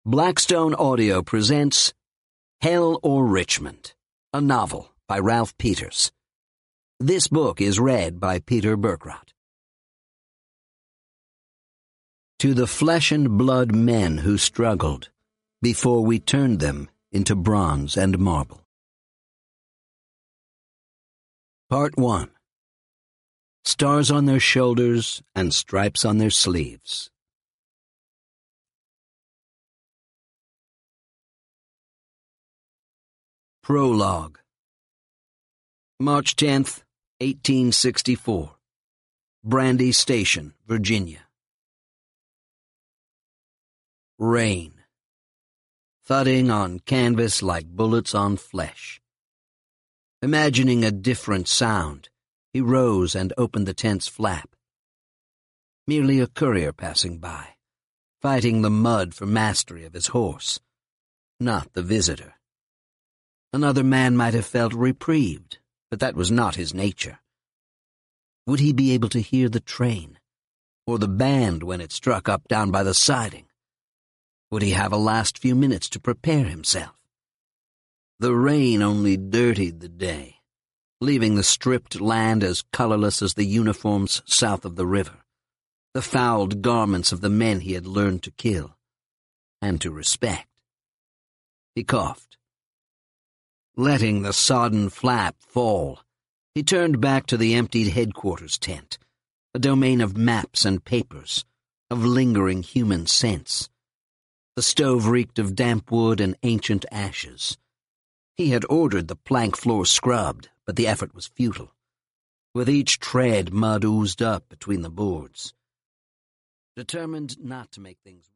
Blackstone Audio presents Hell or Richmond, a novel by Ralph Peters. This book is read by Peter Berkrot. To the flesh and blood men who struggled before we turned them into bronze and marble. Part 1. Stars on their shoulders and stripes on their sleeves. Prologue. March 10th, 1864. Brandy Station, Virginia. Rain. Thudding on canvas like bullets on flesh. Imagining a different sound, he rose and opened the tent's flap. Merely a courier passing by, fighting the mud for mastery of his horse, not the visitor. Another man might have felt reprieved, but that was not his nature. Would he be able to hear the train, or the band when it struck up down by the siding? Would he have a last few minutes to prepare himself? The rain only dirtied the day, leaving the stripped land as colorless as the uniforms south of the river, the fouled garments of the men he had learned to kill and to respect. He coughed. Letting the sodden flap fall, he turned back to the emptied headquarters tent, a domain of maps and papers, of lingering human scents. The stove reeked of damp wood and ancient ashes. He had ordered the plank floor scrubbed, but the effort was futile. With each tread, mud oozed up between the boards. Determined not to make things